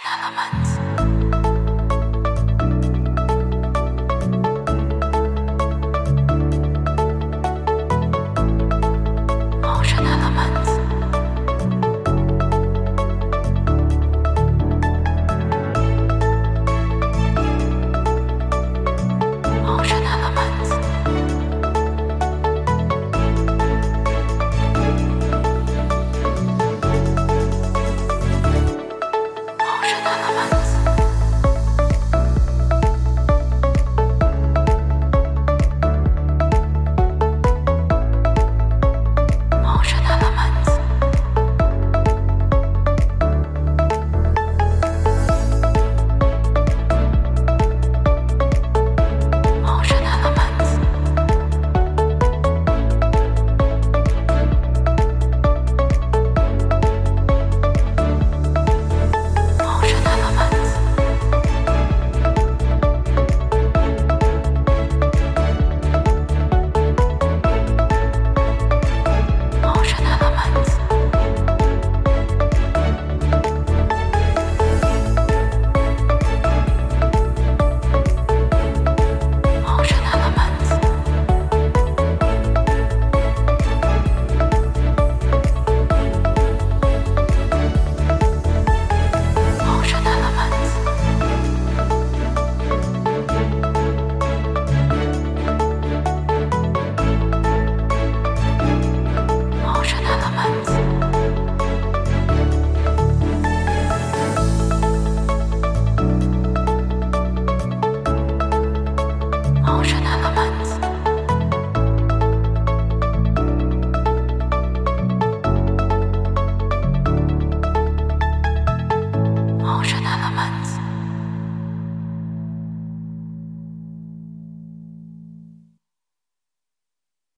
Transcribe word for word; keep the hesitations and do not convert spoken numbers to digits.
Elements. Motion elements. Motion elements. Motion elements. Motion elements. Motion elements. Motion elements. Motion elements. Motion elements. Motion elements. Motion elements. Motion elements. Motion elements.